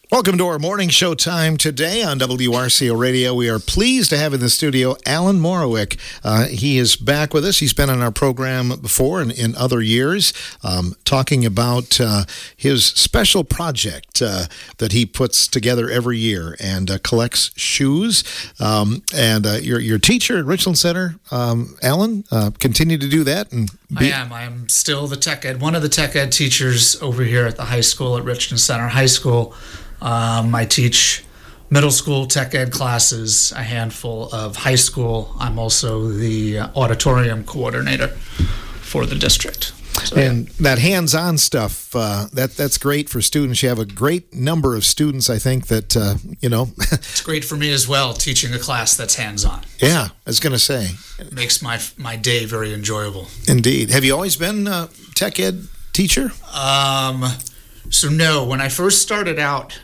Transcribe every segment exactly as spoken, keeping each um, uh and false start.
Welcome to our morning show time today on W R C O Radio. We are pleased to have in the studio Alan Morowick. Uh, he is back with us. He's been on our program before and in other years, um, talking about uh, his special project uh, that he puts together every year and uh, collects shoes. Um, and uh, your your teacher at Richland Center, um, Alan, uh, continue to do that. And be- I am. I am still the tech ed, one of the tech ed teachers over here at the high school at Richland Center High School. Um, I teach middle school tech ed classes, a handful of high school. I'm also the auditorium coordinator for the district. So, and yeah. that hands-on stuff, uh, that that's great for students. You have a great number of students, I think, that, uh, you know. It's great for me as well, teaching a class that's hands-on. Yeah, I was going to say. It makes my my day very enjoyable. Indeed. Have you always been a tech ed teacher? Um, so no, when I first started out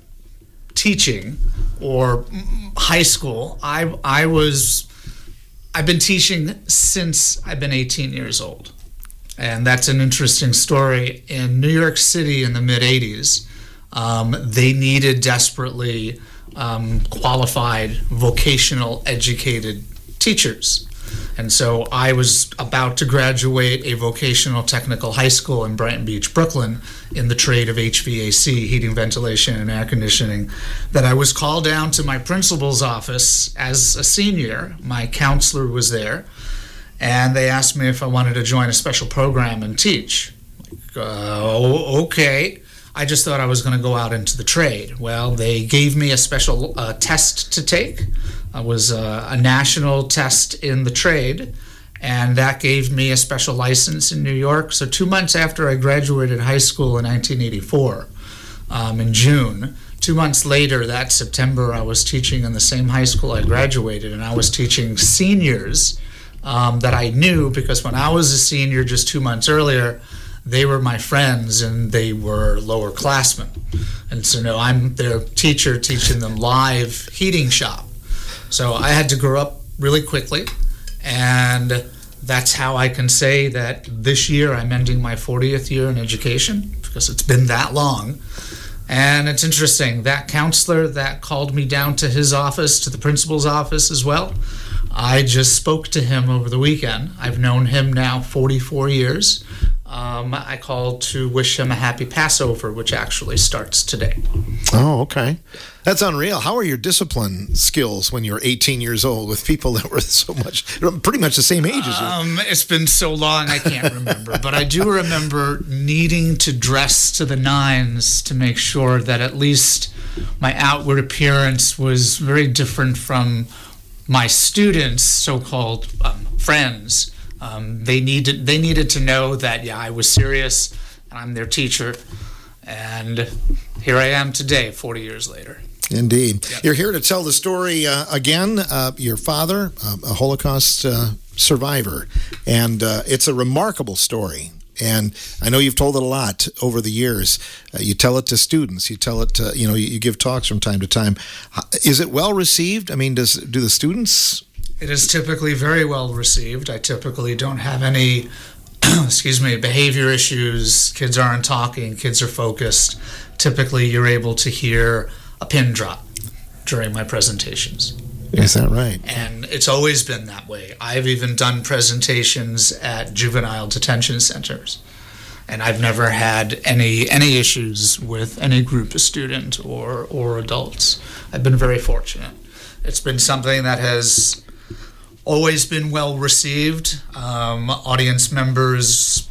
teaching or high school, I I was I've been teaching since I've been eighteen years old. And that's an interesting story. In New York City in the mid eighties, um, they needed desperately um, qualified, vocational, educated teachers. And so I was about to graduate a vocational technical high school in Brighton Beach, Brooklyn, in the trade of H V A C, heating, ventilation, and air conditioning, that I was called down to my principal's office as a senior. My counselor was there, and they asked me if I wanted to join a special program and teach. Like, uh, okay. I just thought I was going to go out into the trade. Well, they gave me a special uh, test to take. It was uh, a national test in the trade, and that gave me a special license in New York. So two months after I graduated high school in nineteen eighty-four, um, in June, two months later, that September, I was teaching in the same high school I graduated, and I was teaching seniors um, that I knew because when I was a senior just two months earlier, they were my friends and they were lower classmen. And so now I'm their teacher teaching them live heating shop. So I had to grow up really quickly, and that's how I can say that this year I'm ending my fortieth year in education because it's been that long. And it's interesting, that counselor that called me down to his office, to the principal's office as well, I just spoke to him over the weekend. I've known him now forty-four years. Um, I called to wish him a happy Passover, which actually starts today. Oh, okay. That's unreal. How are your discipline skills when you're eighteen years old with people that were so much, pretty much the same age as you? Um, it's been so long I can't remember. But I do remember needing to dress to the nines to make sure that at least my outward appearance was very different from my students' so-called um, friends. Um, they needed they needed to know that, yeah, I was serious, and I'm their teacher, and here I am today, forty years later. Indeed. Yep. You're here to tell the story uh, again. Uh, your father, uh, a Holocaust uh, survivor, and uh, it's a remarkable story. And I know you've told it a lot over the years. Uh, you tell it to students. You tell it to, you know, you, you give talks from time to time. Is it well received? I mean, does do the students... It is typically very well received. I typically don't have any, excuse me, behavior issues. Kids aren't talking. Kids are focused. Typically, you're able to hear a pin drop during my presentations. Is that right? And it's always been that way. I've even done presentations at juvenile detention centers, and I've never had any any issues with any group of students or, or adults. I've been very fortunate. It's been something that has always been well received. Um, audience members,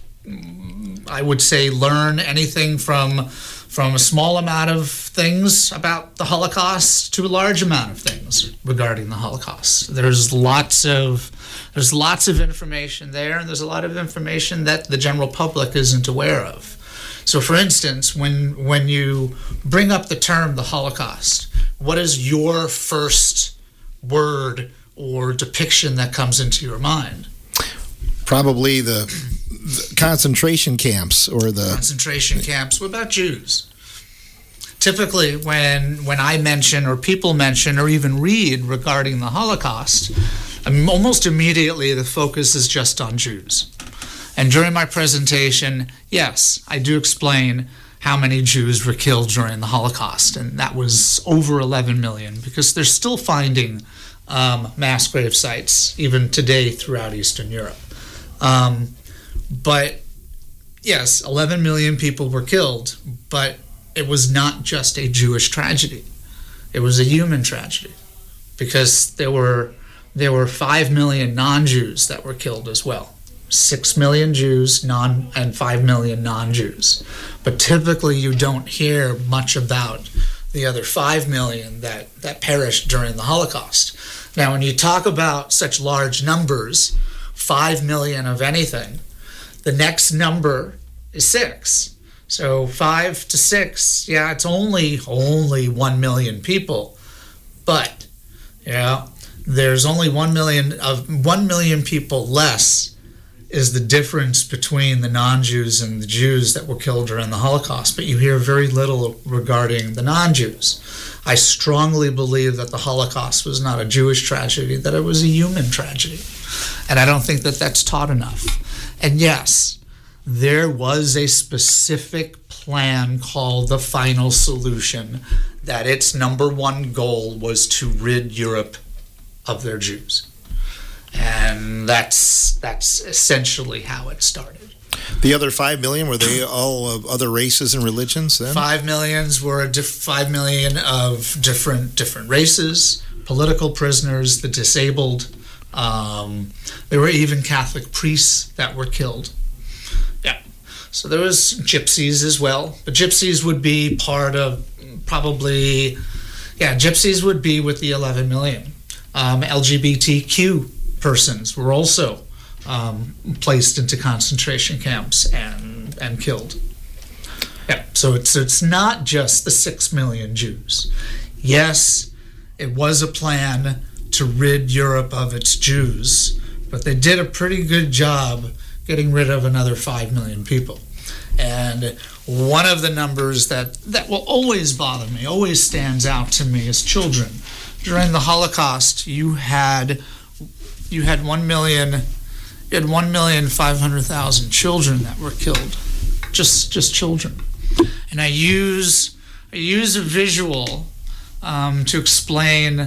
I would say, learn anything from from a small amount of things about the Holocaust to a large amount of things regarding the Holocaust. There's lots of there's lots of information there, and there's a lot of information that the general public isn't aware of. So, for instance, when when you bring up the term the Holocaust, what is your first word or depiction that comes into your mind? Probably the, the concentration camps or the... Concentration camps. What about Jews? Typically, when when I mention or people mention or even read regarding the Holocaust, I mean, almost immediately the focus is just on Jews. And during my presentation, yes, I do explain how many Jews were killed during the Holocaust, and that was over eleven million, because they're still finding um, mass grave sites even today throughout Eastern Europe. Um, but yes, eleven million people were killed, but it was not just a Jewish tragedy. It was a human tragedy, because there were there were five million non-Jews that were killed as well. Six million Jews non and five million non-Jews. But typically you don't hear much about the other five million that, that perished during the Holocaust. Now, when you talk about such large numbers, five million of anything, the next number is six. So five to six, yeah, it's only only one million people. But, yeah, there's only one million of one million people less is the difference between the non-Jews and the Jews that were killed during the Holocaust. But you hear very little regarding the non-Jews. I strongly believe that the Holocaust was not a Jewish tragedy, that it was a human tragedy. And I don't think that that's taught enough. And yes, there was a specific plan called the Final Solution, that its number one goal was to rid Europe of their Jews. And that's that's essentially how it started. The other five million, were they all of other races and religions then? Five millions were diff- five million of different different races, political prisoners, the disabled. Um, there were even Catholic priests that were killed. Yeah. So there was gypsies as well. But gypsies would be part of probably, yeah, gypsies would be with the eleven million. Um, L G B T Q persons were also um, placed into concentration camps and and killed. Yeah, so it's it's not just the six million Jews. Yes, it was a plan to rid Europe of its Jews, but they did a pretty good job getting rid of another five million people. And one of the numbers that, that will always bother me, always stands out to me, is children. During the Holocaust, you had you had one million, you had one million five hundred thousand children that were killed, just just children. And I use I use a visual um, to explain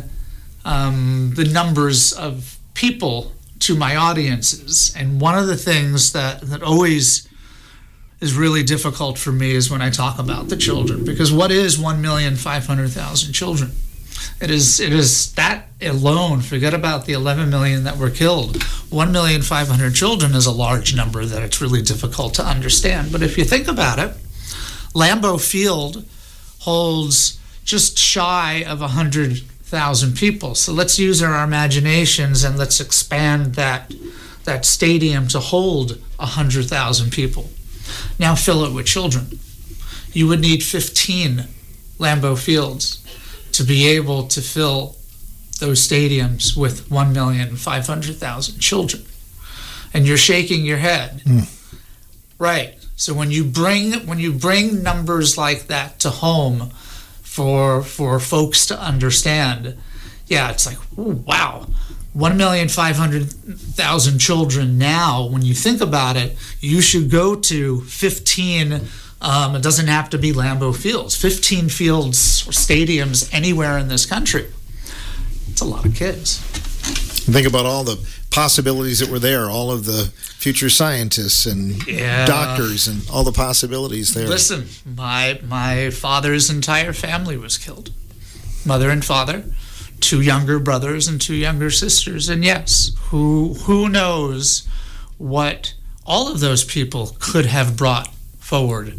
um, the numbers of people to my audiences. And one of the things that that always is really difficult for me is when I talk about the children, because what is one million five hundred thousand children? It is it is that alone, forget about the eleven million that were killed. one million five hundred children is a large number that it's really difficult to understand. But if you think about it, Lambeau Field holds just shy of one hundred thousand people. So let's use our imaginations and let's expand that, that stadium to hold one hundred thousand people. Now fill it with children. You would need fifteen Lambeau Fields to be able to fill those stadiums with one million five hundred thousand children. And you're shaking your head. Mm. Right. So when you bring when you bring numbers like that to home for for folks to understand, yeah, it's like, ooh, wow. one million five hundred thousand children now, when you think about it, you should go to fifteen. Um, it doesn't have to be Lambeau Fields. fifteen fields or stadiums anywhere in this country. It's a lot of kids. Think about all the possibilities that were there, all of the future scientists and yeah. doctors and all the possibilities there. Listen, my my father's entire family was killed. Mother and father, two younger brothers and two younger sisters. And yes, who who knows what all of those people could have brought forward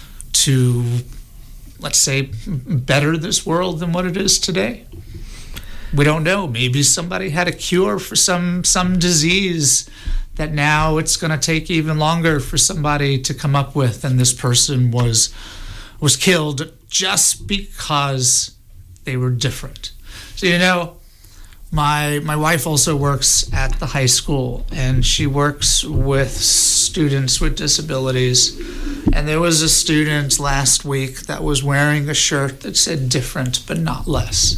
to, let's say, better this world than what it is today. We don't know. Maybe somebody had a cure for some some disease that now it's going to take even longer for somebody to come up with, and this person was was killed just because they were different. So, you know, my my wife also works at the high school, and she works with students with disabilities. And there was a student last week that was wearing a shirt that said different but not less.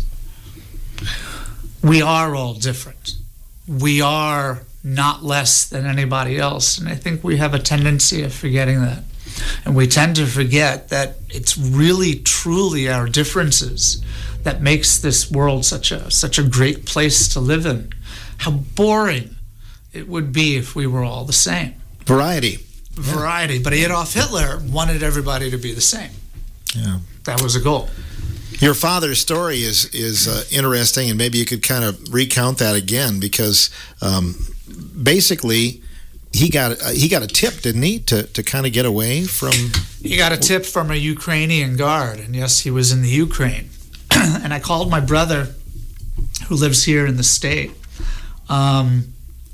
We are all different. We are not less than anybody else. And I think we have a tendency of forgetting that. And we tend to forget that it's really, truly our differences that makes this world such a such a great place to live in. How boring it would be if we were all the same. Variety. Variety. Yeah. But Adolf Hitler wanted everybody to be the same. Yeah. That was a goal. Your father's story is is uh, interesting, and maybe you could kind of recount that again, because um, basically he got uh, he got a tip, didn't he, to, to kind of get away from... He got a tip from a Ukrainian guard, and yes, he was in the Ukraine. And I called my brother, who lives here in the state. Um,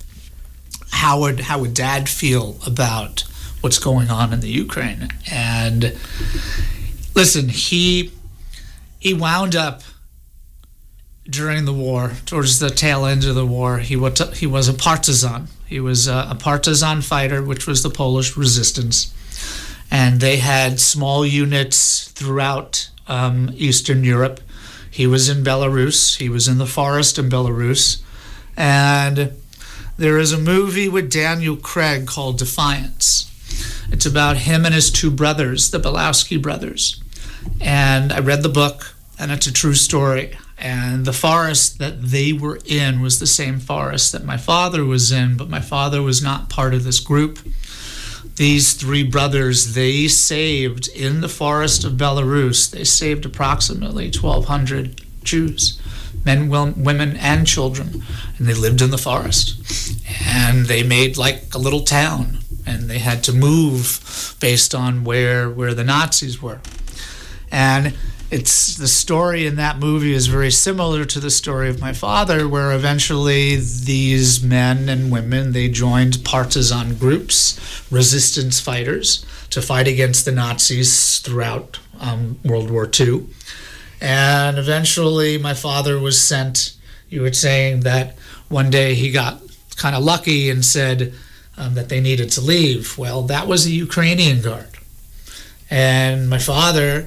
how would how would Dad feel about what's going on in the Ukraine? And listen, he he wound up during the war, towards the tail end of the war. He was he was a partisan. He was a, a partisan fighter, which was the Polish resistance, and they had small units throughout um, Eastern Europe. He was in Belarus. He was in the forest in Belarus. And there is a movie with Daniel Craig called Defiance. It's about him and his two brothers, the Belowski brothers. And I read the book, and it's a true story. And the forest that they were in was the same forest that my father was in, but my father was not part of this group. These three brothers, they saved, in the forest of Belarus, they saved approximately twelve hundred Jews, men, women, and children, and they lived in the forest. And they made like a little town, and they had to move based on where where the Nazis were. And it's the story in that movie is very similar to the story of my father, where eventually these men and women, they joined partisan groups, resistance fighters, to fight against the Nazis throughout um, World War Two. And eventually my father was sent, you were saying that one day he got kind of lucky and said um, that they needed to leave. Well, that was a Ukrainian guard. And my father,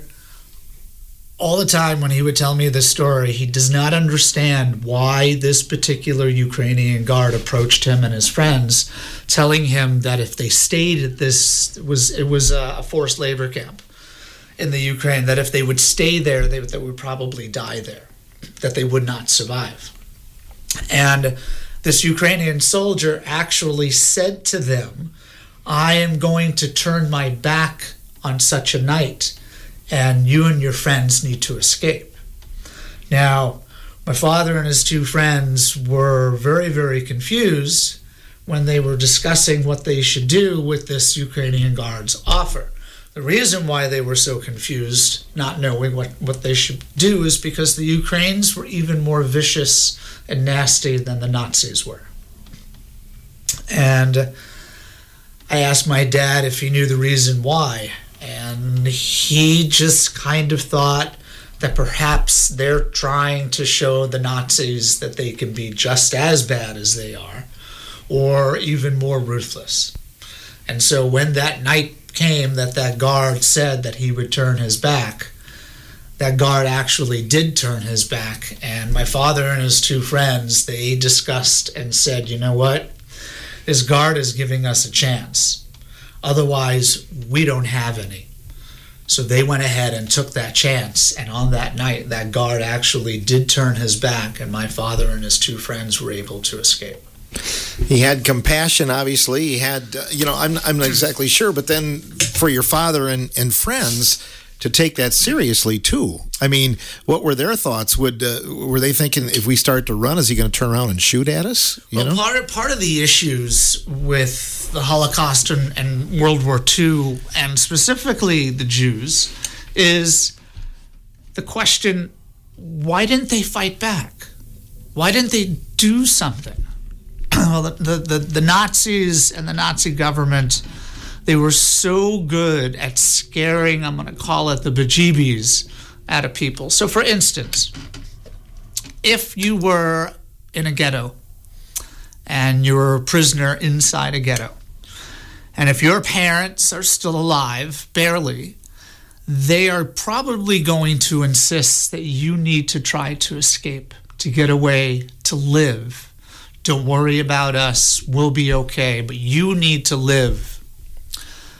all the time when he would tell me this story, he does not understand why this particular Ukrainian guard approached him and his friends, telling him that if they stayed at this, it was, it was a forced labor camp in the Ukraine, that if they would stay there, they, they would probably die there, that they would not survive. And this Ukrainian soldier actually said to them, I am going to turn my back on such a night, and you and your friends need to escape. Now, my father and his two friends were very, very confused when they were discussing what they should do with this Ukrainian guard's offer. The reason why they were so confused, not knowing what, what they should do, is because the Ukrainians were even more vicious and nasty than the Nazis were. And I asked my dad if he knew the reason why. And he just kind of thought that perhaps they're trying to show the Nazis that they can be just as bad as they are, or even more ruthless. And so when that night came that that guard said that he would turn his back, that guard actually did turn his back. And my father and his two friends, they discussed and said, you know what? This guard is giving us a chance. Otherwise, we don't have any. So they went ahead and took that chance. And on that night, that guard actually did turn his back, and my father and his two friends were able to escape. He had compassion, obviously. He had, uh, you know, I'm, I'm not exactly sure, but then for your father and, and friends to take that seriously, too. I mean, what were their thoughts? Would uh, were they thinking, if we start to run, is he going to turn around and shoot at us? You well, know? part of, part of the issues with the Holocaust and, and World War Two, and specifically the Jews, is the question, why didn't they fight back? Why didn't they do something? Well, the, the, the, the Nazis and the Nazi government, they were so good at scaring, I'm going to call it the bejeebies, out of people. So, for instance, if you were in a ghetto and you were a prisoner inside a ghetto, and if your parents are still alive, barely, they are probably going to insist that you need to try to escape, to get away, to live. Don't worry about us, we'll be okay, but you need to live.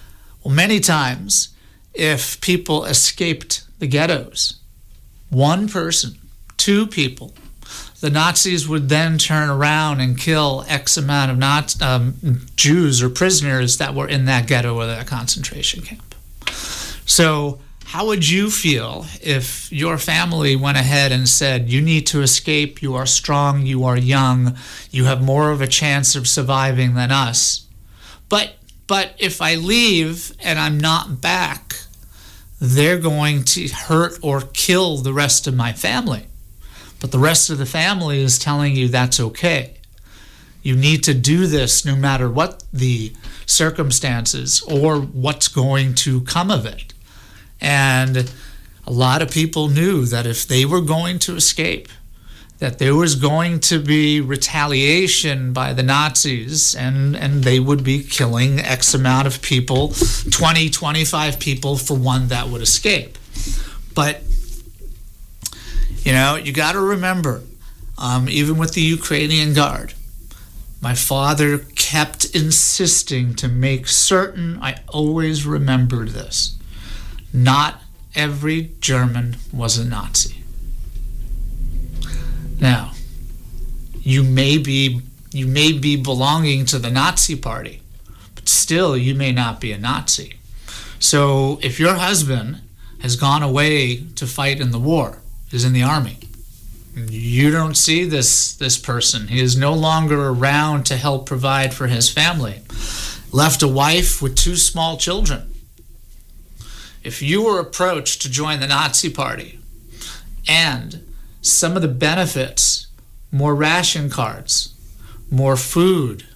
Well, many times, if people escaped the ghettos, one person, two people, the Nazis would then turn around and kill X amount of Nazi, um, Jews or prisoners that were in that ghetto or that concentration camp. So how would you feel if your family went ahead and said, you need to escape, you are strong, you are young, you have more of a chance of surviving than us. But, but if I leave and I'm not back, they're going to hurt or kill the rest of my family. But the rest of the family is telling you that's okay. You need to do this no matter what the circumstances or what's going to come of it. And a lot of people knew that if they were going to escape, that there was going to be retaliation by the Nazis, and, and they would be killing X amount of people, twenty, twenty-five people for one that would escape. But, you know, you got to remember, um, even with the Ukrainian Guard, my father kept insisting to make certain I always remembered this. Not every German was a Nazi. Now, you may be you may be belonging to the Nazi party, but still you may not be a Nazi. So if your husband has gone away to fight in the war, is in the army, you don't see this this person. He is no longer around to help provide for his family. Left a wife with two small children. If you were approached to join the Nazi party and some of the benefits, more ration cards, more food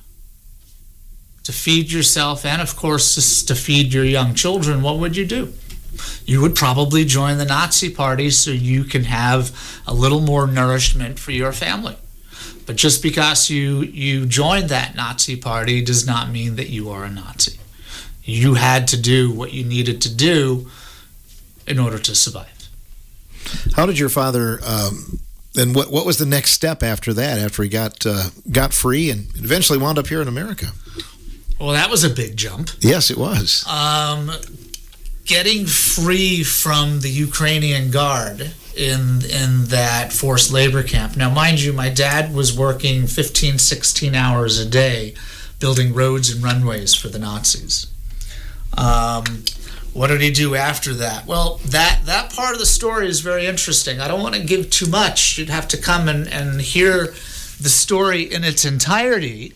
to feed yourself and, of course, to feed your young children, what would you do? You would probably join the Nazi party so you can have a little more nourishment for your family. But just because you, you joined that Nazi party does not mean that you are a Nazi. You had to do what you needed to do in order to survive. How did your father, um, and what what was the next step after that, after he got uh, got free and eventually wound up here in America? Well, that was a big jump. Yes, it was. Um, getting free from the Ukrainian Guard in in that forced labor camp. Now, mind you, my dad was working fifteen, sixteen hours a day building roads and runways for the Nazis. Um, what did he do after that? Well, that, that part of the story is very interesting. I don't want to give too much. You'd have to come and, and hear the story in its entirety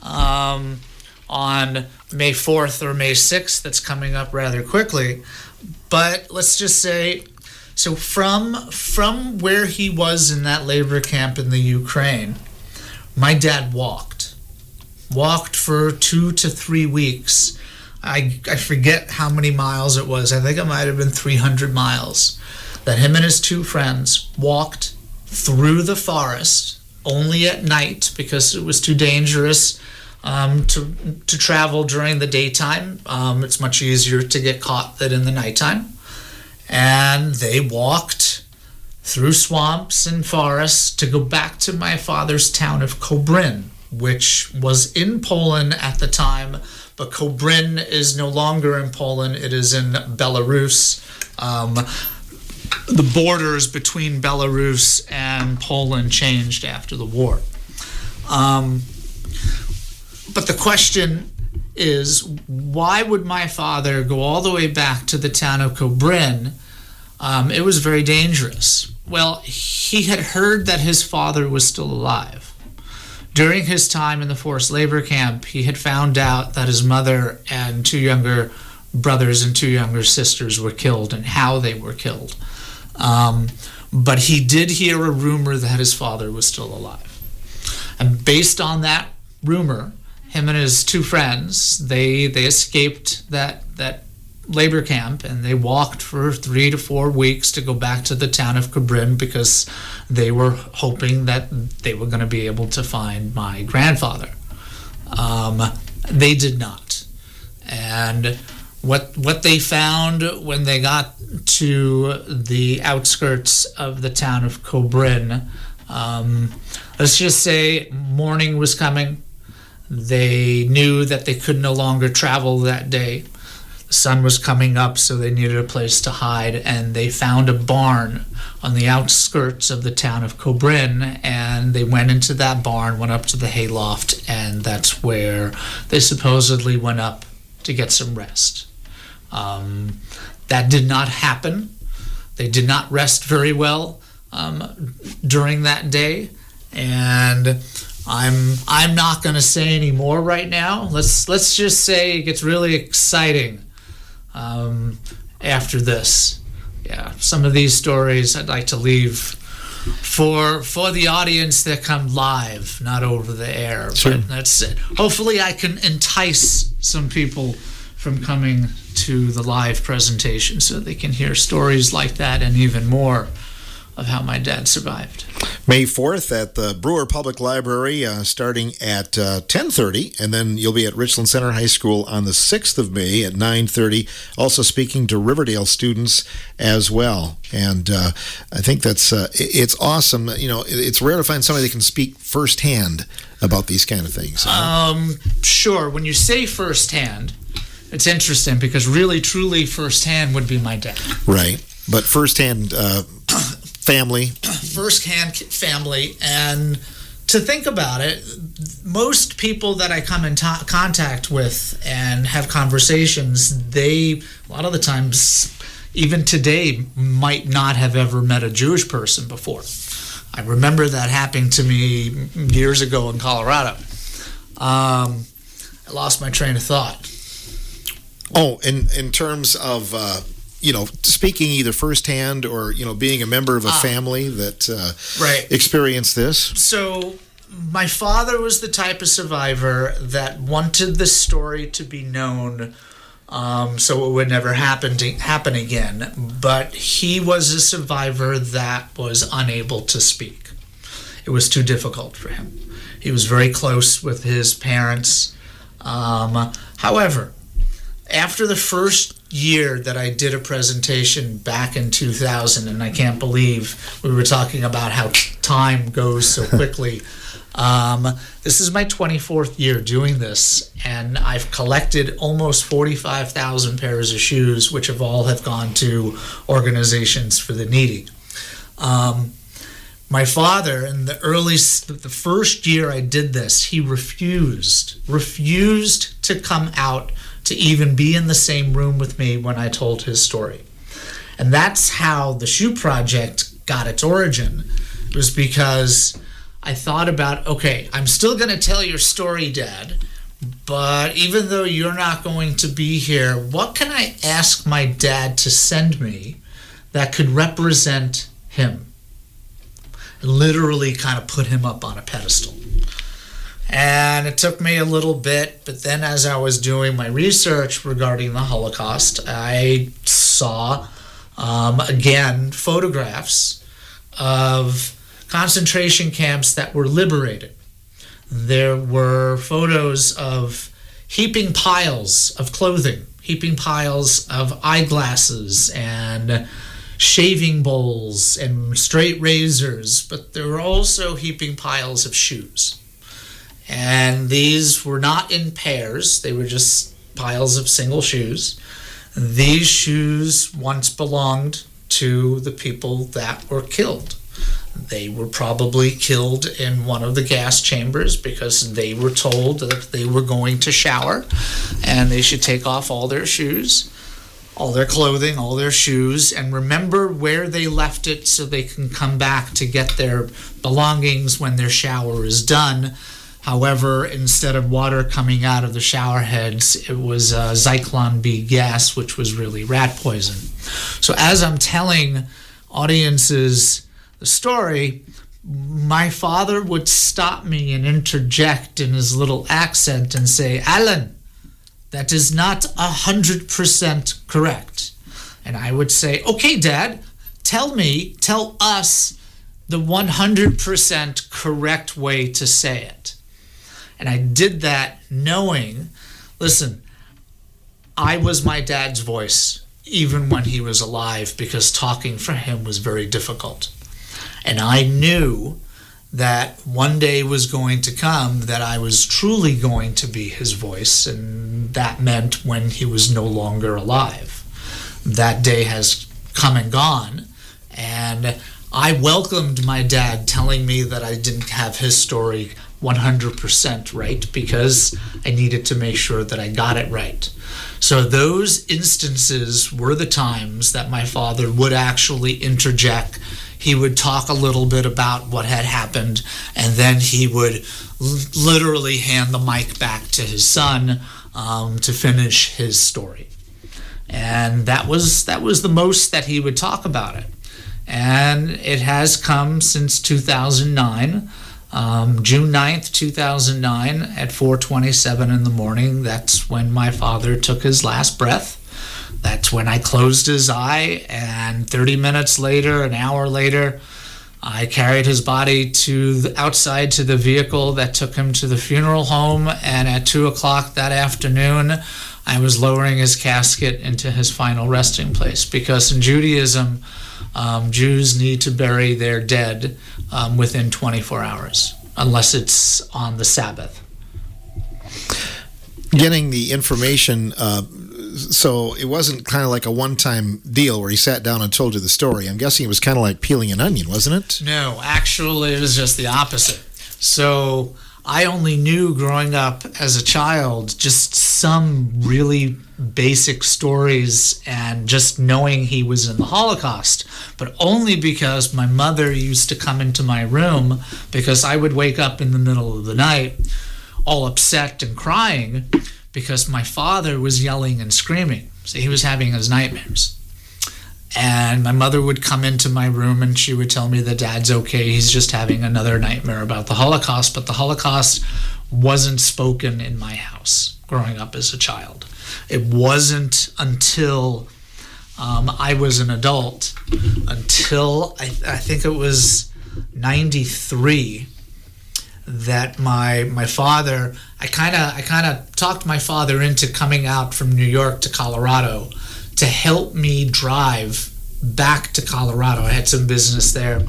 um, on May fourth or May sixth. That's coming up rather quickly. But let's just say, so from, from where he was in that labor camp in the Ukraine, my dad walked. Walked for two to three weeks. I, I forget how many miles it was. I think it might have been three hundred miles that him and his two friends walked through the forest only at night because it was too dangerous um, to to travel during the daytime. Um, it's much easier to get caught than in the nighttime. And they walked through swamps and forests to go back to my father's town of Kobryn, which was in Poland at the time. But Kobryn is no longer in Poland. It is in Belarus. Um, the borders between Belarus and Poland changed after the war. Um, but the question is, why would my father go all the way back to the town of Kobryn? Um, it was very dangerous. Well, he had heard that his father was still alive. During his time in the forced labor camp, he had found out that his mother and two younger brothers and two younger sisters were killed and how they were killed. Um, but he did hear a rumor that his father was still alive. And based on that rumor, him and his two friends, they they escaped that, that labor camp, and they walked for three to four weeks to go back to the town of Kobryn because they were hoping that they were going to be able to find my grandfather. Um, they did not. And what what they found when they got to the outskirts of the town of Kobryn, um, let's just say morning was coming. They knew that they could no longer travel that day. The sun was coming up, so they needed a place to hide, and they found a barn on the outskirts of the town of Cobrin, and they went into that barn, went up to the hayloft, and that's where they supposedly went up to get some rest. Um, that did not happen. They did not rest very well um, during that day, and I'm I'm not going to say any more right now. Let's let's just say it gets really exciting um, after this. Yeah, some of these stories I'd like to leave for for the audience that come live, not over the air. Sure. But that's it. Hopefully I can entice some people from coming to the live presentation so they can hear stories like that and even more of how my dad survived. May fourth at the Brewer Public Library, uh, starting at uh, ten thirty, and then you'll be at Richland Center High School on the sixth of May at nine thirty, also speaking to Riverdale students as well. And uh, I think that's uh, it's awesome. You know, it's rare to find somebody that can speak firsthand about these kind of things. Huh? Um, sure. When you say firsthand, it's interesting because really, truly firsthand would be my dad. Right. But firsthand uh, family. Firsthand family. And to think about it, most people that I come in to- contact with and have conversations, they, a lot of the times, even today, might not have ever met a Jewish person before. I remember that happening to me years ago in Colorado. Um, I lost my train of thought. Oh, in in terms of uh, you know, speaking either firsthand or you know being a member of a ah, family that uh, right. experienced this. So my father was the type of survivor that wanted the story to be known, um, so it would never happen to happen again. But he was a survivor that was unable to speak. It was too difficult for him. He was very close with his parents. Um, however, after the first year that I did a presentation back in two thousand, and I can't believe we were talking about how time goes so quickly. um, this is my twenty-fourth year doing this, and I've collected almost forty-five thousand pairs of shoes, which have all have gone to organizations for the needy. Um, my father, in the early, the first year I did this, he refused, refused to come out to even be in the same room with me when I told his story. And that's how the Shoe Project got its origin. It was because I thought about, okay, I'm still going to tell your story, Dad, but even though you're not going to be here, what can I ask my dad to send me that could represent him? Literally kind of put him up on a pedestal. And it took me a little bit, but then as I was doing my research regarding the Holocaust, I saw, um, again, photographs of concentration camps that were liberated. There were photos of heaping piles of clothing, heaping piles of eyeglasses and shaving bowls and straight razors, but there were also heaping piles of shoes. And these were not in pairs. They were just piles of single shoes. These shoes once belonged to the people that were killed. They were probably killed in one of the gas chambers because they were told that they were going to shower and they should take off all their shoes, all their clothing, all their shoes, and remember where they left it so they can come back to get their belongings when their shower is done. However, instead of water coming out of the shower heads, it was uh, Zyklon B gas, which was really rat poison. So as I'm telling audiences the story, my father would stop me and interject in his little accent and say, "Alan, that is not one hundred percent correct." And I would say, "Okay, Dad, tell me, tell us the one hundred percent correct way to say it." And I did that knowing, listen, I was my dad's voice even when he was alive because talking for him was very difficult. And I knew that one day was going to come that I was truly going to be his voice, and that meant when he was no longer alive. That day has come and gone, and I welcomed my dad telling me that I didn't have his story one hundred percent right, because I needed to make sure that I got it right. So those instances were the times that my father would actually interject. He would talk a little bit about what had happened, and then he would l- literally hand the mic back to his son um, to finish his story. And that was that was the most that he would talk about it. And it has come since two thousand nine. Um, June ninth, two thousand nine, at four twenty-seven in the morning, that's when my father took his last breath. That's when I closed his eye, and thirty minutes later, an hour later, I carried his body to the, outside to the vehicle that took him to the funeral home, and at two o'clock that afternoon, I was lowering his casket into his final resting place, because in Judaism, um, Jews need to bury their dead um, within twenty-four hours, unless it's on the Sabbath. Getting the information, uh, so it wasn't kind of like a one-time deal where he sat down and told you the story. I'm guessing it was kind of like peeling an onion, wasn't it? No, actually it was just the opposite. So I only knew growing up as a child just some really basic stories and just knowing he was in the Holocaust, but only because my mother used to come into my room, because I would wake up in the middle of the night all upset and crying because my father was yelling and screaming. So he was having his nightmares. And my mother would come into my room and she would tell me that Dad's okay, he's just having another nightmare about the Holocaust. But the Holocaust wasn't spoken in my house growing up as a child. It wasn't until um, I was an adult, until I, I think it was ninety-three, that my my father, I kind of I kind of talked my father into coming out from New York to Colorado to help me drive back to Colorado. I had some business there.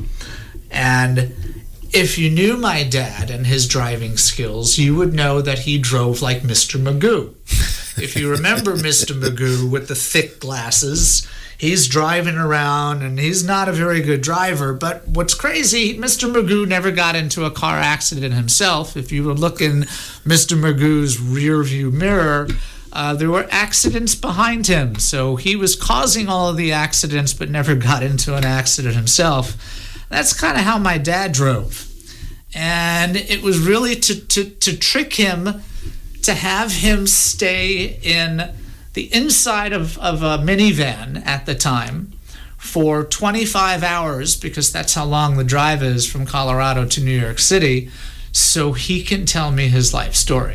And if you knew my dad and his driving skills, you would know that he drove like Mister Magoo. If you remember Mister Magoo with the thick glasses, he's driving around and he's not a very good driver. But what's crazy, Mister Magoo never got into a car accident himself. If you look in Mister Magoo's rear view mirror, Uh, there were accidents behind him. So he was causing all of the accidents but never got into an accident himself. That's kind of how my dad drove. And it was really to, to, to trick him, to have him stay in the inside of, of a minivan at the time for twenty-five hours, because that's how long the drive is from Colorado to New York City, so he can tell me his life story.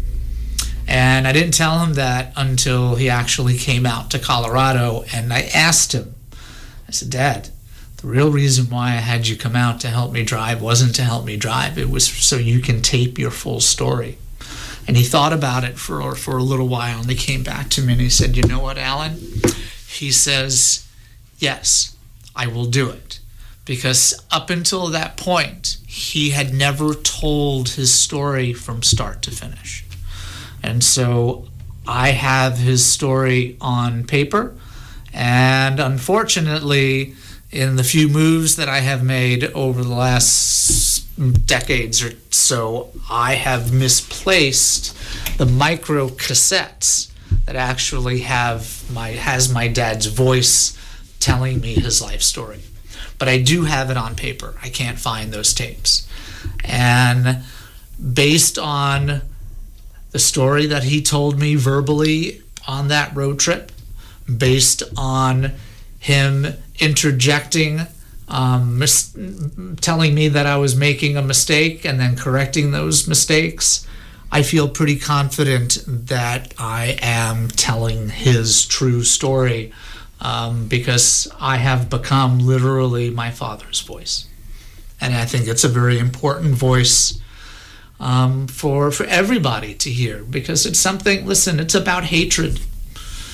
And I didn't tell him that until he actually came out to Colorado, and I asked him, I said, Dad, the real reason why I had you come out to help me drive wasn't to help me drive. It was so you can tape your full story. And he thought about it for, for a little while, and he came back to me and he said, you know what, Alan? He says, yes, I will do it. Because up until that point, he had never told his story from start to finish. And so I have his story on paper, and unfortunately, in the few moves that I have made over the last decades or so, I have misplaced the micro cassettes that actually have my has my dad's voice telling me his life story. But I do have it on paper. I can't find those tapes. And based on the story that he told me verbally on that road trip, based on him interjecting, um, mis- telling me that I was making a mistake and then correcting those mistakes, I feel pretty confident that I am telling his true story, um, because I have become literally my father's voice. And I think it's a very important voice Um, for for everybody to hear, because it's something, listen, it's about hatred.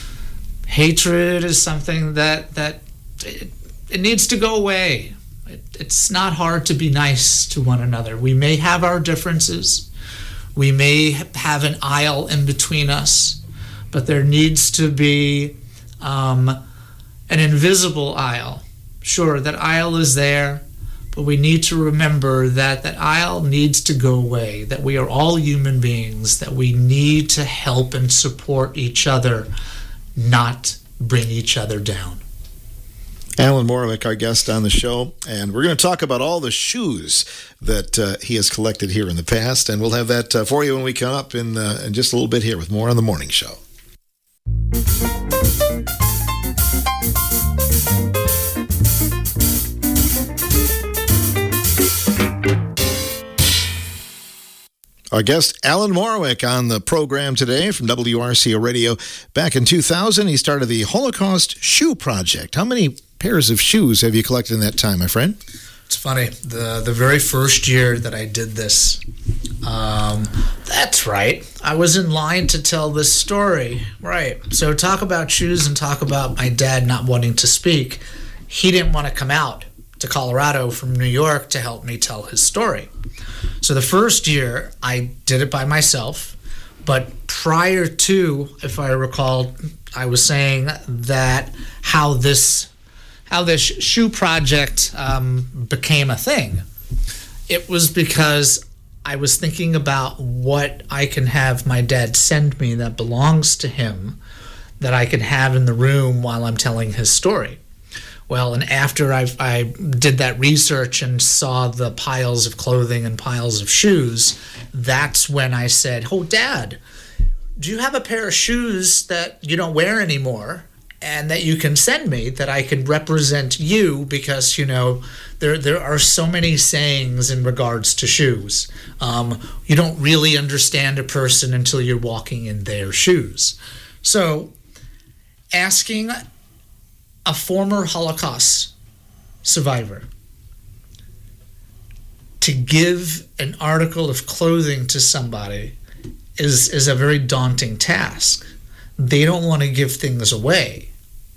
Hatred is something that, that it, it needs to go away. It, it's not hard to be nice to one another. We may have our differences. We may have an aisle in between us, but there needs to be um, an invisible aisle. Sure, that aisle is there, but we need to remember that that aisle needs to go away, that we are all human beings, that we need to help and support each other, not bring each other down. Alan Morowick, our guest on the show, and we're going to talk about all the shoes that uh, he has collected here in the past, and we'll have that uh, for you when we come up in, uh, in just a little bit here with more on The Morning Show. Our guest, Alan Morowick, on the program today from W R C O Radio. Back in two thousand, he started the Holocaust Shoe Project. How many pairs of shoes have you collected in that time, my friend? It's funny. The the very first year that I did this, um, that's right. I was in line to tell this story. Right. So talk about shoes and talk about my dad not wanting to speak. He didn't want to come out to Colorado from New York to help me tell his story. So the first year, I did it by myself. But prior to, if I recall, I was saying that how this how this shoe project um, became a thing. It was because I was thinking about what I can have my dad send me that belongs to him, that I can have in the room while I'm telling his story. Well, and after I, I did that research and saw the piles of clothing and piles of shoes, that's when I said, "Oh, Dad, do you have a pair of shoes that you don't wear anymore and that you can send me that I can represent you?" Because, you know, there there are so many sayings in regards to shoes. Um, you don't really understand a person until you're walking in their shoes. So asking a former Holocaust survivor to give an article of clothing to somebody is is a very daunting task. They don't want to give things away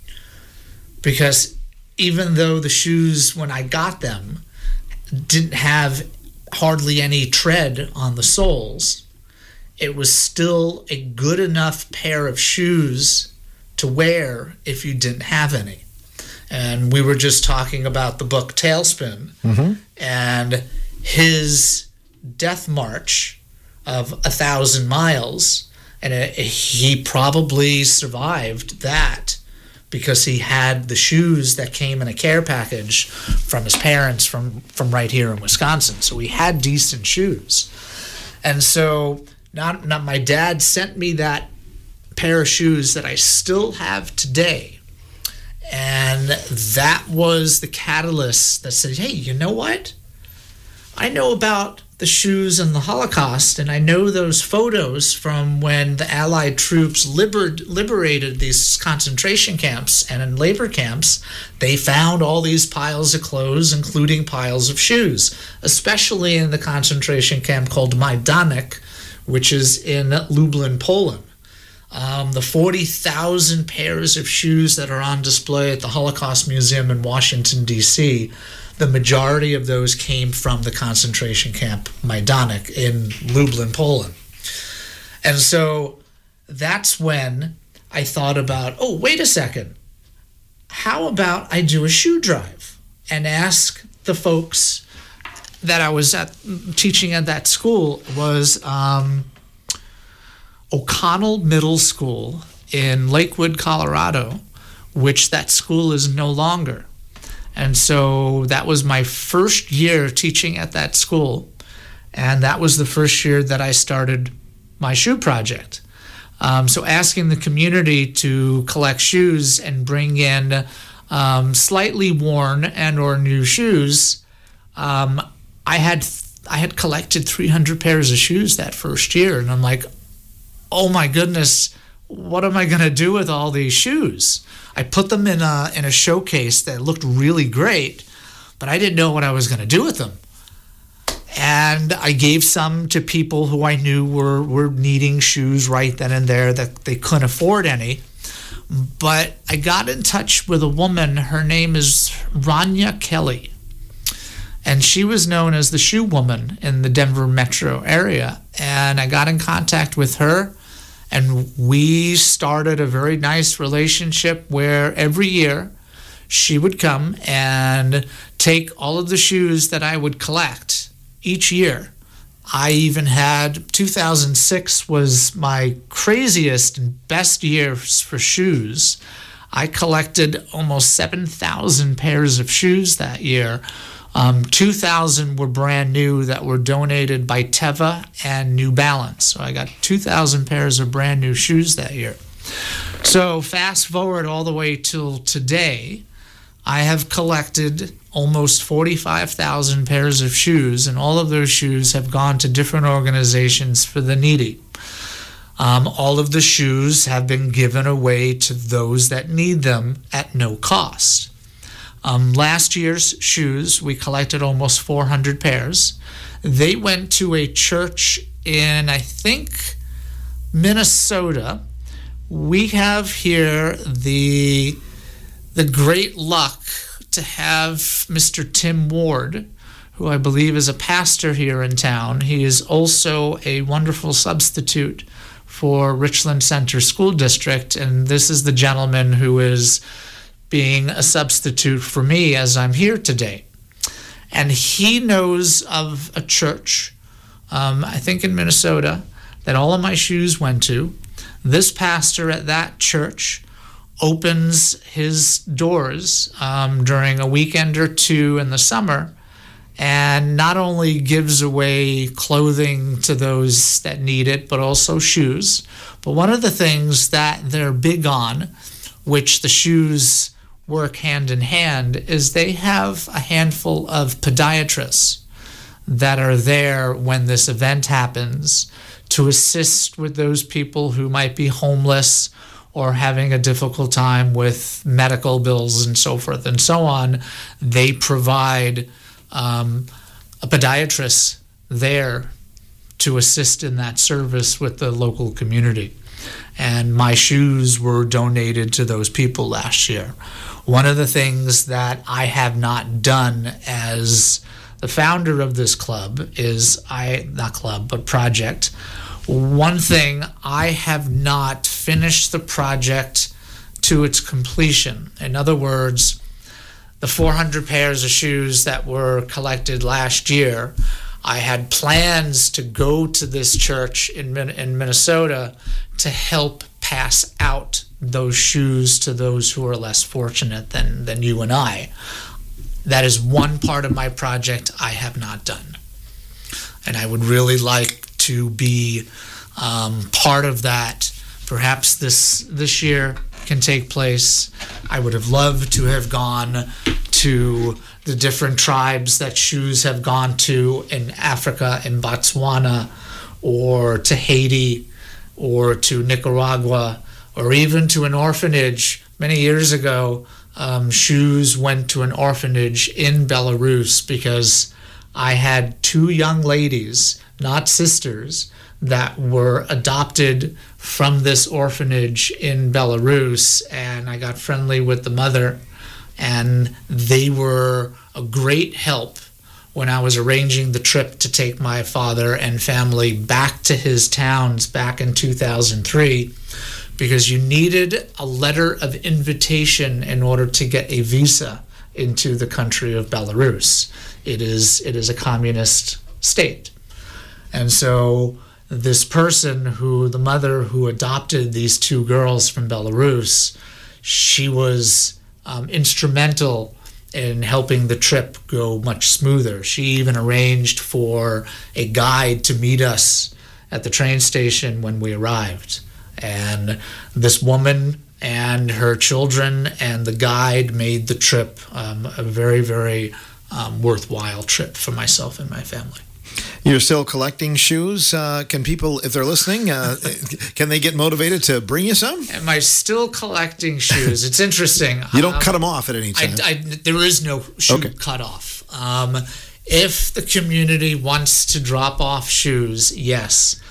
because even though the shoes, when I got them, didn't have hardly any tread on the soles, it was still a good enough pair of shoes to wear if you didn't have any. And we were just talking about the book Tailspin, mm-hmm. and his death march of a thousand miles, and it, he probably survived that because he had the shoes that came in a care package from his parents from, from right here in Wisconsin. So he had decent shoes. And so not, not my dad sent me that pair of shoes that I still have today. And that was the catalyst that said, hey, you know what? I know about the shoes and the Holocaust, and I know those photos from when the Allied troops liber- liberated these concentration camps and in labor camps. They found all these piles of clothes, including piles of shoes, especially in the concentration camp called Majdanek, which is in Lublin, Poland. Um, the forty thousand pairs of shoes that are on display at the Holocaust Museum in Washington, D C, the majority of those came from the concentration camp Majdanek in Lublin, Poland. And so that's when I thought about, oh, wait a second. How about I do a shoe drive and ask the folks that I was at, teaching at that school was... Um, O'Connell Middle School in Lakewood, Colorado, which that school is no longer. And so that was my first year teaching at that school. And that was the first year that I started my shoe project. Um, so asking the community to collect shoes and bring in um, slightly worn and or new shoes, um, I had I had collected three hundred pairs of shoes that first year. And I'm like, oh my goodness, what am I going to do with all these shoes? I put them in a in a showcase that looked really great, but I didn't know what I was going to do with them. And I gave some to people who I knew were, were needing shoes right then and there, that they couldn't afford any. But I got in touch with a woman. Her name is Rania Kelly. And she was known as the shoe woman in the Denver metro area. And I got in contact with her, and we started a very nice relationship where every year she would come and take all of the shoes that I would collect each year. I even had, two thousand six was my craziest and best years for shoes. I collected almost seven thousand pairs of shoes that year. Um, two thousand were brand new that were donated by Teva and New Balance. So I got two thousand pairs of brand new shoes that year. So fast forward all the way till today, I have collected almost forty-five thousand pairs of shoes, and all of those shoes have gone to different organizations for the needy. Um, all of the shoes have been given away to those that need them at no cost. Um, last year's shoes, we collected almost four hundred pairs. They went to a church in, I think, Minnesota. We have here the the great luck to have Mister Tim Ward, who I believe is a pastor here in town. He is also a wonderful substitute for Richland Center School District, and this is the gentleman who is being a substitute for me as I'm here today. And he knows of a church, um, I think in Minnesota, that all of my shoes went to. This pastor at that church opens his doors um, during a weekend or two in the summer, and not only gives away clothing to those that need it, but also shoes. But one of the things that they're big on, which the shoes work hand in hand, is they have a handful of podiatrists that are there when this event happens to assist with those people who might be homeless or having a difficult time with medical bills and so forth and so on. They provide um, a podiatrist there to assist in that service with the local community. And my shoes were donated to those people last year. One of the things that I have not done as the founder of this club is, I not club, but project. One thing, I have not finished the project to its completion. In other words, the four hundred pairs of shoes that were collected last year, I had plans to go to this church in in Minnesota to help pass out those shoes to those who are less fortunate than, than you and I. That is one part of my project I have not done. And I would really like to be um, part of that. Perhaps this this year can take place. I would have loved to have gone to the different tribes that shoes have gone to in Africa, in Botswana, or to Haiti, or to Nicaragua, or even to an orphanage. Many years ago, um, shoes went to an orphanage in Belarus because I had two young ladies, not sisters, that were adopted from this orphanage in Belarus, and I got friendly with the mother, and they were a great help when I was arranging the trip to take my father and family back to his towns back in two thousand three, because you needed a letter of invitation in order to get a visa into the country of Belarus. It is it is a communist state. And so this person who, the mother who adopted these two girls from Belarus, she was um, instrumental in helping the trip go much smoother. She even arranged for a guide to meet us at the train station when we arrived. And this woman and her children and the guide made the trip um, a very, very um, worthwhile trip for myself and my family. You're still collecting shoes. Uh, can people, if they're listening, uh, can they get motivated to bring you some? Am I still collecting shoes? It's interesting. You don't um, cut them off at any time. I, I, there is no shoe okay. cutoff. Um, if the community wants to drop off shoes, yes.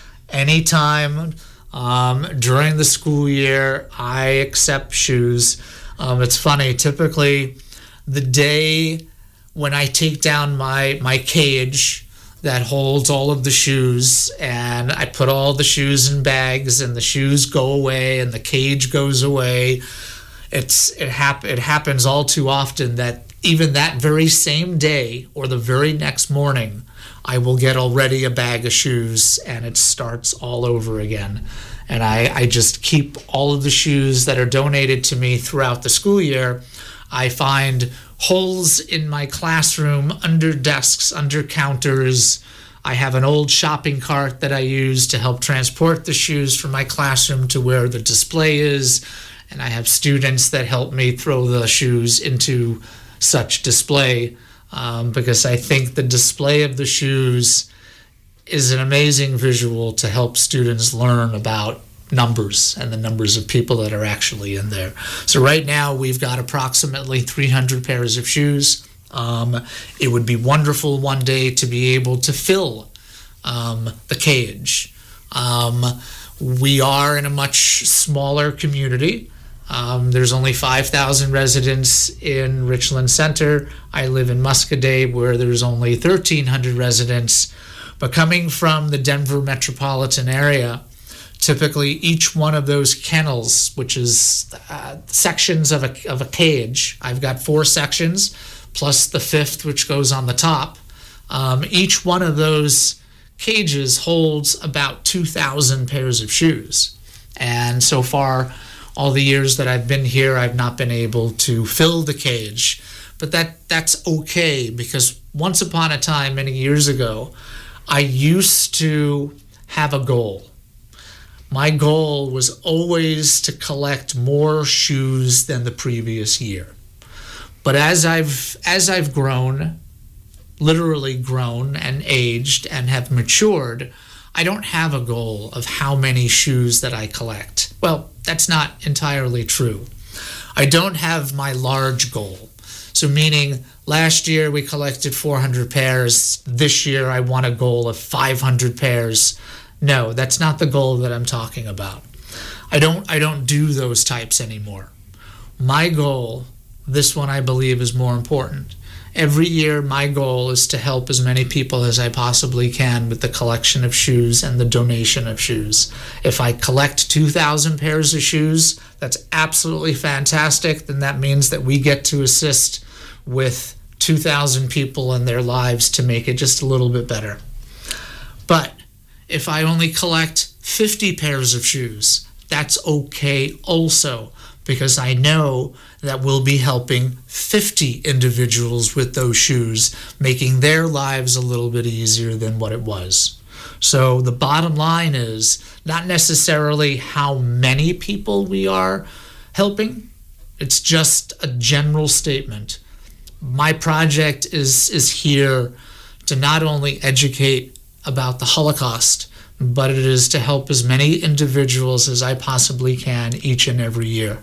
Anytime um, during the school year, I accept shoes. Um, it's funny. Typically, the day when I take down my my cage that holds all of the shoes, and I put all the shoes in bags, and the shoes go away, and the cage goes away. It's it hap- it happens all too often that even that very same day or the very next morning, I will get already a bag of shoes, and it starts all over again. And I, I just keep all of the shoes that are donated to me throughout the school year. I find holes in my classroom, under desks, under counters. I have an old shopping cart that I use to help transport the shoes from my classroom to where the display is. And I have students that help me throw the shoes into such display, um, because I think the display of the shoes is an amazing visual to help students learn about numbers and the numbers of people that are actually in there. So right now we've got approximately three hundred pairs of shoes. Um, it would be wonderful one day to be able to fill um, the cage. Um, we are in a much smaller community. Um, there's only five thousand residents in Richland Center. I live in Muscoda, where there's only thirteen hundred residents. But coming from the Denver metropolitan area, typically each one of those kennels, which is uh, sections of a, of a cage, I've got four sections, plus the fifth, which goes on the top. Um, each one of those cages holds about two thousand pairs of shoes. And so far, all the years that I've been here, I've not been able to fill the cage. But that that's okay, because once upon a time, many years ago, I used to have a goal. My goal was always to collect more shoes than the previous year. But as I've as I've grown, literally grown and aged and have matured, I don't have a goal of how many shoes that I collect. Well, that's not entirely true. I don't have my large goal. So meaning last year we collected four hundred pairs. This year I want a goal of five hundred pairs. No, that's not the goal that I'm talking about. I don't I don't do those types anymore. My goal, this one I believe is more important. Every year my goal is to help as many people as I possibly can with the collection of shoes and the donation of shoes. If I collect two thousand pairs of shoes, that's absolutely fantastic. Then that means that we get to assist with two thousand people in their lives to make it just a little bit better. But if I only collect fifty pairs of shoes, that's okay also, because I know that we'll be helping fifty individuals with those shoes, making their lives a little bit easier than what it was. So the bottom line is not necessarily how many people we are helping. It's just a general statement. My project is, is here to not only educate about the Holocaust, but it is to help as many individuals as I possibly can each and every year.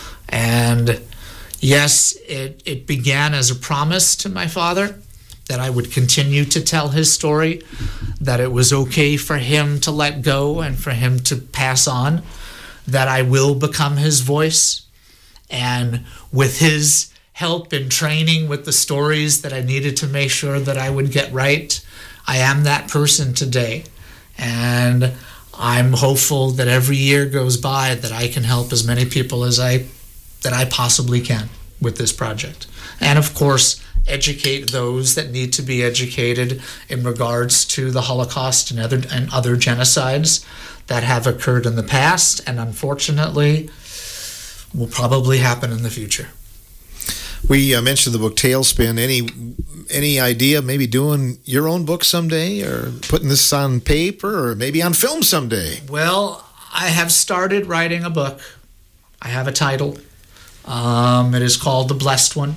And yes, it, it began as a promise to my father that I would continue to tell his story, that it was okay for him to let go and for him to pass on, that I will become his voice. And with his help and training with the stories that I needed to make sure that I would get right, I am that person today. And I'm hopeful that every year goes by that I can help as many people as I that I possibly can with this project. And of course, educate those that need to be educated in regards to the Holocaust and other and other genocides that have occurred in the past and unfortunately will probably happen in the future. We uh, mentioned the book Tailspin. Any any idea of maybe doing your own book someday, or putting this on paper, or maybe on film someday? Well, I have started writing a book. I have a title. Um, it is called The Blessed One.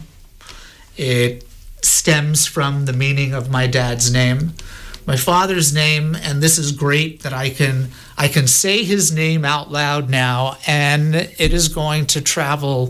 It stems from the meaning of my dad's name. My father's name, and this is great that I can I can say his name out loud now, and it is going to travel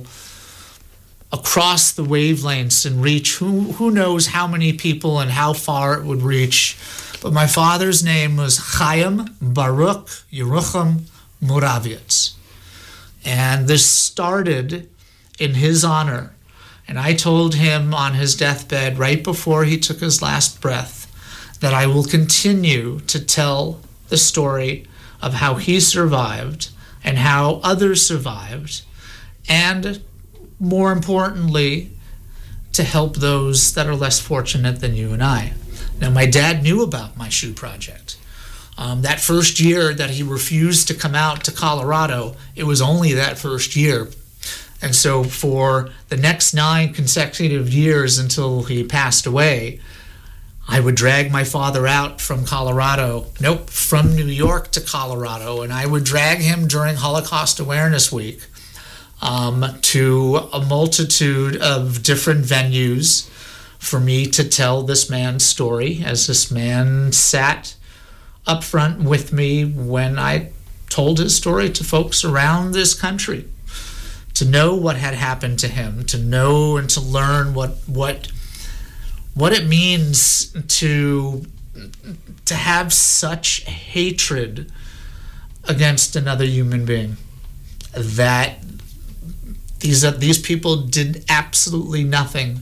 across the wavelengths and reach who who knows how many people and how far it would reach. But my father's name was Chaim Baruch Yerucham Moravitz. And this started in his honor. And I told him on his deathbed, right before he took his last breath, that I will continue to tell the story of how he survived and how others survived, and more importantly, to help those that are less fortunate than you and I. Now, my dad knew about my shoe project. Um, that first year that he refused to come out to Colorado, it was only that first year. And so for the next nine consecutive years until he passed away, I would drag my father out from Colorado, nope, from New York to Colorado, and I would drag him during Holocaust Awareness Week um, to a multitude of different venues for me to tell this man's story, as this man sat up front with me when I told his story to folks around this country, to know what had happened to him, to know and to learn what what what it means to to have such hatred against another human being, that these uh, these people did absolutely nothing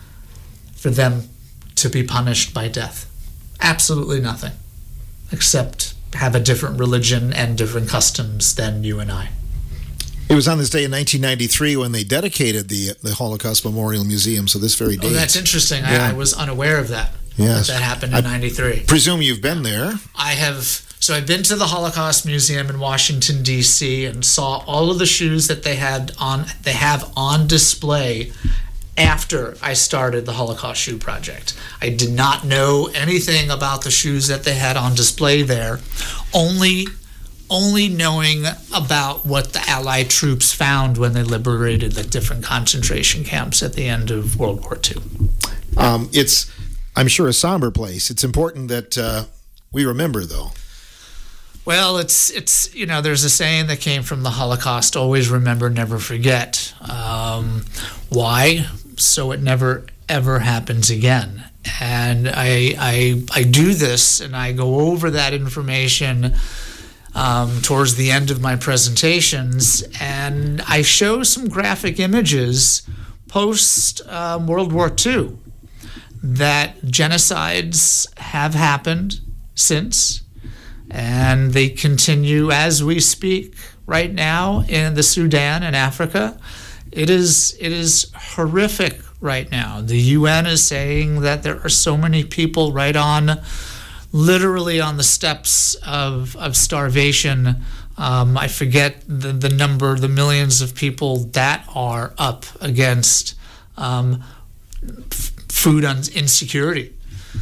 for them to be punished by death. Absolutely nothing, except have a different religion and different customs than you and I. It was on this day in nineteen ninety-three when they dedicated the the Holocaust Memorial Museum, so this very day. Oh, that's interesting. Yeah. I, I was unaware of that. Yes. That, that happened in ninety-three. Presume you've been there. I have. So I've been to the Holocaust Museum in Washington, D C, and saw all of the shoes that they had on. They have on display after I started the Holocaust Shoe Project. I did not know anything about the shoes that they had on display there, only only knowing about what the Allied troops found when they liberated the different concentration camps at the end of World War Two. Um, it's, I'm sure, a somber place. It's important that uh, we remember, though. Well, it's, it's you know, there's a saying that came from the Holocaust, always remember, never forget. Um, why? So it never, ever happens again. And I, I, I do this, and I go over that information um, towards the end of my presentations, and I show some graphic images post um, World War Two that genocides have happened since, and they continue as we speak right now in the Sudan and Africa. It is it is horrific right now. The U N is saying that there are so many people right on, literally on the steps of, of starvation. Um, I forget the, the number, the millions of people that are up against um, f- food insecurity.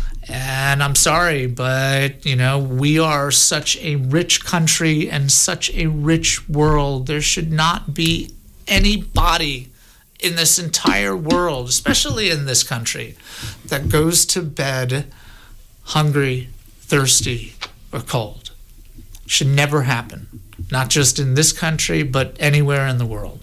And I'm sorry, but, you know, we are such a rich country and such a rich world. There should not be anybody in this entire world, especially in this country, that goes to bed hungry, thirsty, or cold. Should never happen. Not just in this country, but anywhere in the world.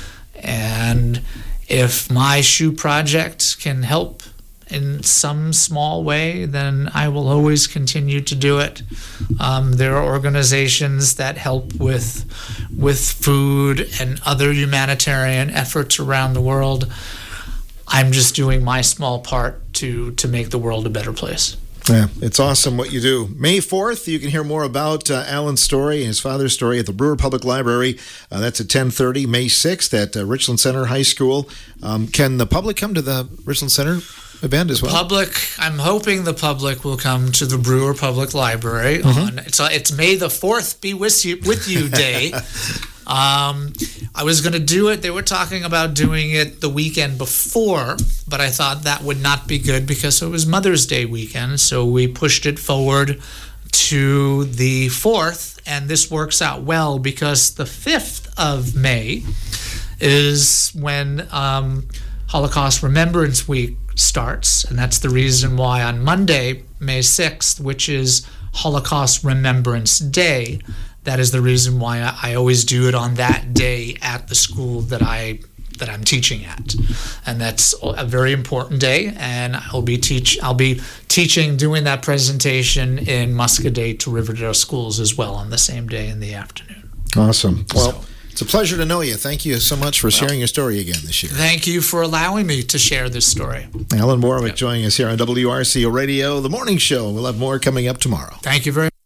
And if my shoe project can help in some small way, then I will always continue to do it. Um, there are organizations that help with with food and other humanitarian efforts around the world. I'm just doing my small part to to make the world a better place. Yeah, it's awesome what you do. May fourth, you can hear more about uh, Alan's story and his father's story at the Brewer Public Library. Uh, that's at ten thirty. May sixth at uh, Richland Center High School. Um, can the public come to the Richland Center event as well? Public, I'm hoping the public will come to the Brewer Public Library. Mm-hmm. on it's, uh, it's May the fourth Be With You, with you Day. Um, I was going to do it. They were talking about doing it the weekend before, but I thought that would not be good because it was Mother's Day weekend. So we pushed it forward to the fourth, and this works out well because the fifth of May is when um, Holocaust Remembrance Week starts, and that's the reason why on Monday, May sixth, which is Holocaust Remembrance Day, that is the reason why I, I always do it on that day at the school that I that I'm teaching at, and that's a very important day. And I'll be teach I'll be teaching, doing that presentation in Muscadine to Riverdale schools as well on the same day in the afternoon. Awesome. Well, so, It's a pleasure to know you. Thank you so much for well, sharing your story again this year. Thank you for allowing me to share this story. Alan Morowick yep. joining us here on W R C O Radio, The Morning Show. We'll have more coming up tomorrow. Thank you very much.